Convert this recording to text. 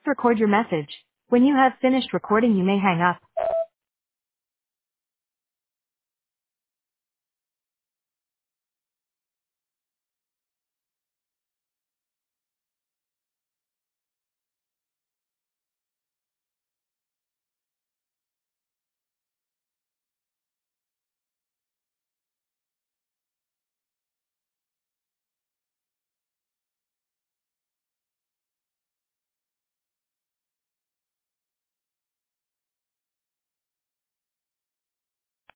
Record your message. When you have finished recording, you may hang up.